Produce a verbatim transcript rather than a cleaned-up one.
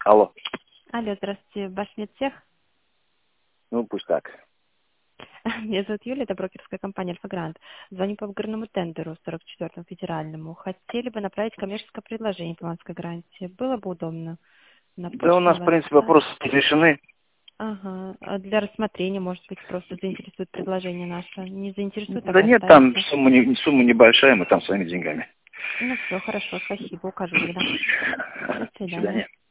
Алло. Алло, здравствуйте, Башмедтех. Ну, пусть так. Меня зовут Юлия, это брокерская компания «Альфа-Грант». Звоню по выигранному тендеру сорок четвёртому федеральному. Хотели бы направить коммерческое предложение по «Мамской гарантии». Было бы удобно. На Да у почту, нас, на в принципе, WhatsApp. вопросы решены. Ага. А для рассмотрения, может быть, просто заинтересует предложение наше. Не заинтересует, Да тогда нет, там оставите. сумма, не, сумма небольшая, мы там своими деньгами. Ну все, хорошо, спасибо, укажу тогда. До До свидания. свидания.